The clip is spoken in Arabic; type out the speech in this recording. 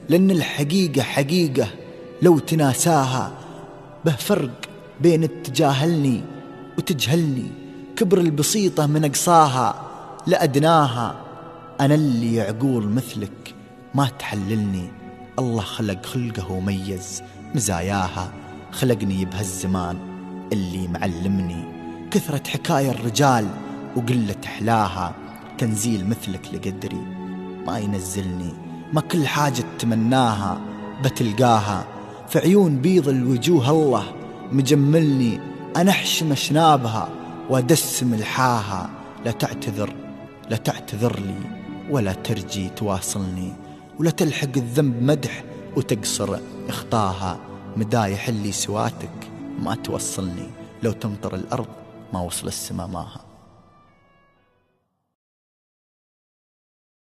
لأن الحقيقة حقيقة لو تناساها، به فرق بين تجاهلني وتجهلني، كبر البسيطة من أقصاها لأدناها. أنا اللي عقول مثلك ما تحللني، الله خلق خلقه وميز مزاياها، خلقني بهالزمان اللي معلمني كثرة حكاية الرجال وقلة أحلاها. تنزيل مثلك لقدري ما ينزلني، ما كل حاجة تمناها بتلقاها. في عيون بيض الوجوه الله مجملني، أنا أحشم أشنابها وأدس ملحاها. لا تعتذر لي ولا ترجي تواصلني، ولا تلحق الذنب مدح وتقصر اخطاها. مدايح اللي سواتك ما توصلني، لو تمطر الأرض ما وصل السما ماها.